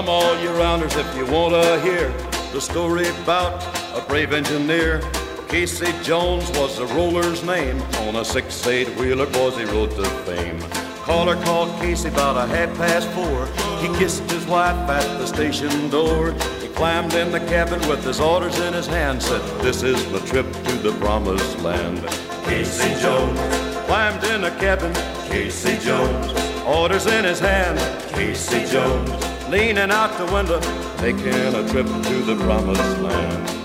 Come all you rounders if you want to hear the story about a brave engineer. Casey Jones was the roller's name. On a 6-8 wheeler, boys, he rode to fame. Caller called Casey about 4:30. He kissed his wife at the station door. He climbed in the cabin with his orders in his hand, said, "This is my trip to the promised land." Casey Jones climbed in the cabin. Casey Jones, orders in his hand. Casey Jones, leaning out the window, taking a trip to the promised land.